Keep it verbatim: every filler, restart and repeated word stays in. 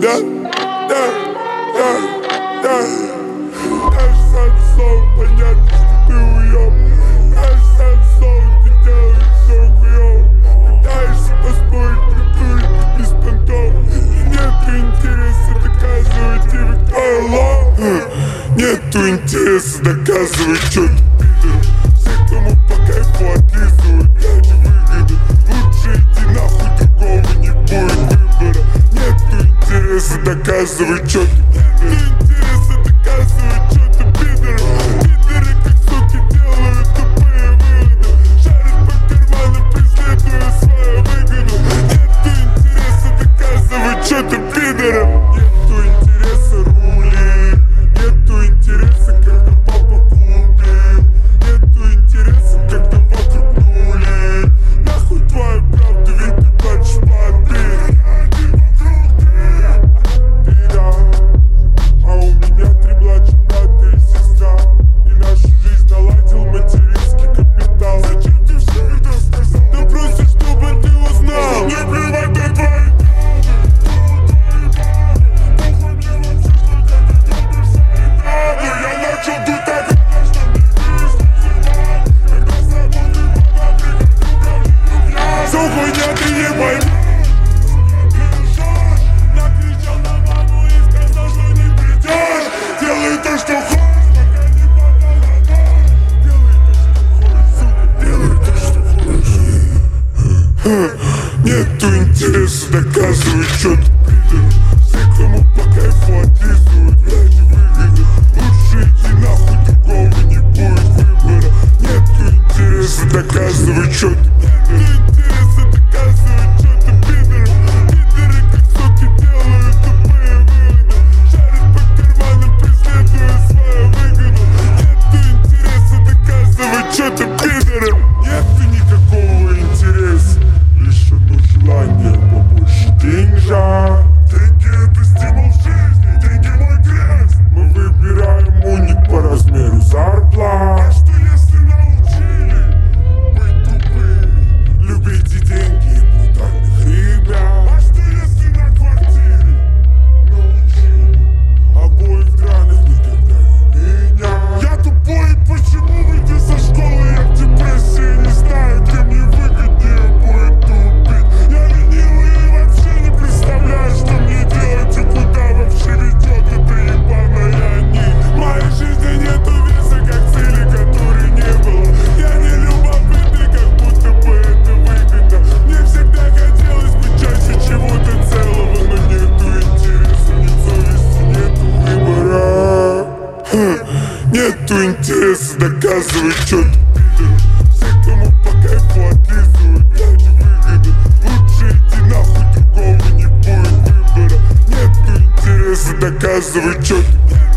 да, да, да, да. Наш Самсон, понятно, что ты уёб. Наш Самсон, ты делаешь всё хуёво. Пытаешься поспорить, придурок, ты без понтов. Нету интереса доказывать тебе, кто я лох. Нету интереса доказывать, чё ты пидор. Все, кому по кайфу отлизывают, я не выгоду. Лучше иди нахуй, другого не будет выбора. Нету интереса доказывать, чё ты пидор. Нету интереса доказывать, чё ты пидор. Пидоры как суки делают тупые выводы. Шарят по карманам, преследуя свою выгоду. Нету интереса доказывать, чё ты пидор. Нету интереса рули. Нету интереса, когда папа купил. Нету интереса, когда вокруг нули. Нахуй твою правду, ведь ты плачешь по отбить. Ты да, а у меня три младших брата и сестра. И нашу жизнь наладил материнский капитал. Зачем ты все это сказал? Да просто чтобы ты узнал. Не плевать на твои накричал на маму и сказал, что не придешь. Делай то, что хочешь, пока не попал. Делай то, что хочешь, сука, делай то, что хочешь. Нету интереса доказывать, чё ты пидор. Все, кому по кайфу отлизывают, ради выгоды. Лучше иди нахуй, другого не будет выбора. Нету интереса доказывать, чё ты пидор. Нету интереса доказывать, чё ты пидор. Пидоры как суки делают тупые выводы. Шарят по карманам, преследуя свою выгоду. Нету интереса доказывать, чё ты пидор. Нету никакого интереса, лишь одно желание побольше деньжа. Деньги — это стимул в жизни, деньги — мой крест. Мы выбираем уник по размеру зарплат. А что если научили быть тупыми, любить и деньги, и брутальных ребят? А что если на квартире научили обоих драных никогда не менять? Я тупой, почему выйдя со школы я в депрессии? Не знаю, где мне выгоднее будет тупить. Я ленивый и вообще не представляю, что мне делать и куда вообще ведет эта ебаная нить. В моей жизни нету веса, как цели, которой не было. Я не любопытный, как будто бы это выгодно. Мне всегда хотелось быть чаще чего-то целого, но нету интереса, нет совести, нету выбора. Нету интереса доказывать, чё ты пидор. Все, кому по кайфу отлизывают, ради выгоды. Лучше иди нахуй, другого не будет выбора. Нету интереса доказывать, чё ты пидор.